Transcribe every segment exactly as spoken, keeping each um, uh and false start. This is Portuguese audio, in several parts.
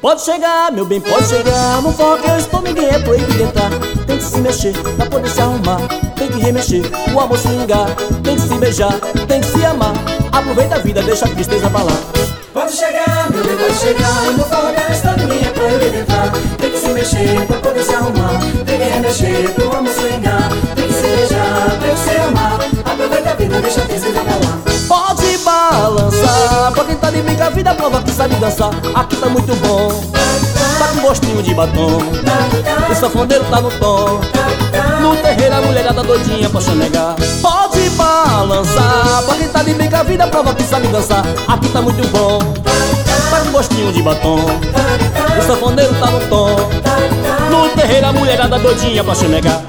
Pode chegar, meu bem, pode chegar. No forró que eu estou, ninguém é proibido entrar. Tem que se mexer pra poder se arrumar. Tem que remexer, o amor swingar. Tem que se beijar, tem que se amar. Aproveita a vida, deixa a tristeza pra lá. Pode chegar, meu bem, pode chegar. No forró que eu estou, ninguém é proibido entrar. Tem que se mexer pra poder se arrumar. Tem que remexer, pro amor swingar. Tem que se beijar, tem que se amar. Aproveita a vida, deixa a tristeza pra lá. Pode balançar, pra quem tá de brinca, a vida prova que sabe dançar. Aqui tá muito bom, tá com gostinho de batom. O sanfoneiro tá no tom. No terreiro a mulherada doidinha pra chamegar. Pode balançar, pra quem tá de brinca, a vida prova que sabe dançar. Aqui tá muito bom, tá com gostinho de batom. O sanfoneiro tá no tom. No terreiro a mulherada doidinha pra chamegar.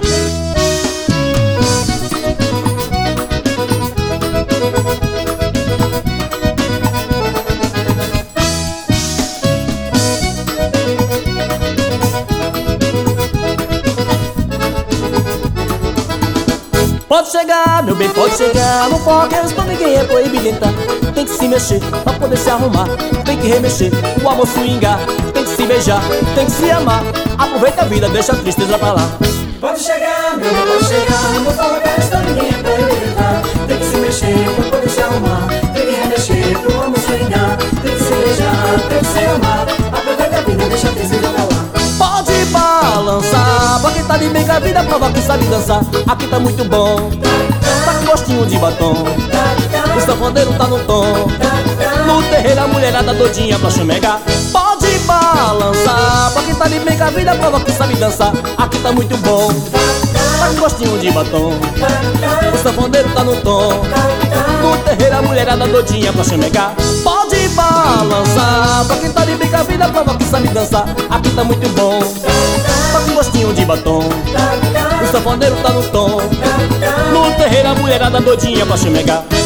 Pode chegar, meu bem, pode chegar. No forró que eu estou, ninguém é proibido entrar. Tem que se mexer pra poder se arrumar. Tem que remexer, o amor swingar. Tem que se beijar, tem que se amar. Aproveita a vida, deixa a tristeza pra lá. Pode chegar, meu bem, pode chegar. No forró que eu estou, ninguém é proibido entrar. Tem que se mexer pra poder se arrumar. Tem que remexer, pro amor swingar. Tem que se beijar, tem que se amar. Aproveita a vida, deixa a tristeza pra lá. Pode balançar, pra quem tá de bem com a vida prova que sabe dançar. Aqui tá muito bom, tá com gostinho de batom. O sanfoneiro tá no tom. No terreiro a mulherada doidinha pra chamegar. Pode balançar, pra quem tá de bem com a vida prova que sabe dançar. Aqui tá muito bom, tá com gostinho de batom. O sanfoneiro tá no tom. No terreiro a mulherada doidinha pra chamegar. Pode balançar, pra quem tá de bem com a vida prova que sabe dançar. Aqui tá muito bom, tá com gostinho de batom. O sanfoneiro tá no tom. No terreiro a mulherada doidinha pra chamegar.